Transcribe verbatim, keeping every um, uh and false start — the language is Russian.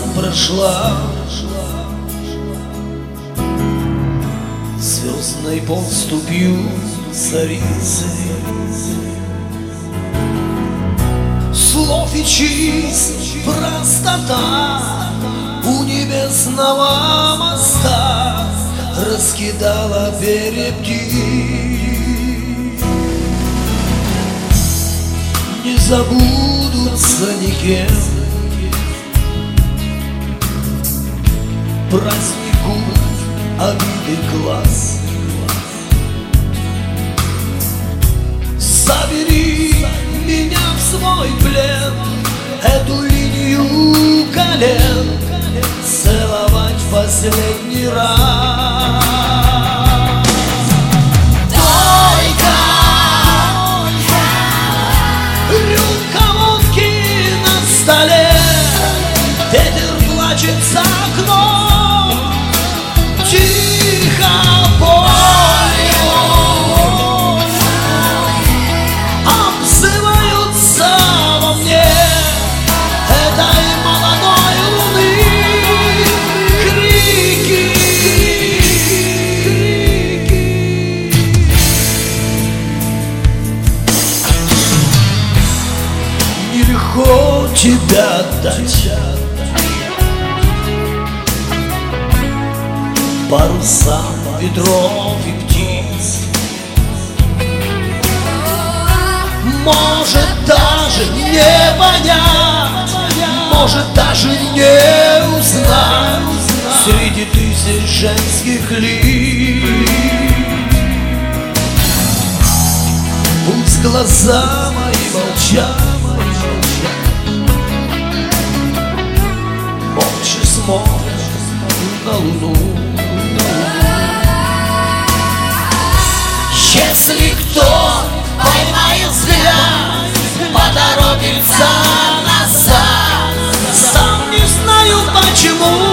прошла звездной поступью царицы. Слов и чист простота у небесного моста раскидала перья птиц. Не забудутся никем празднику обиды глаз. Забери меня в свой плен, эту линию колен целовать в последний раз. Только рюмка водки на столе, ветер плачет за окном, тихо поют, обзываются во мне этой молодой луны крики, крики. Нелегко тебя отдать парусам ветров и птиц. Может даже не понять, может даже не узнать среди тысяч женских лиц. Пусть глаза мои молчат, молча смотрят на луну. Если кто поймает взгляд, поторопится назад, сам не знаю почему.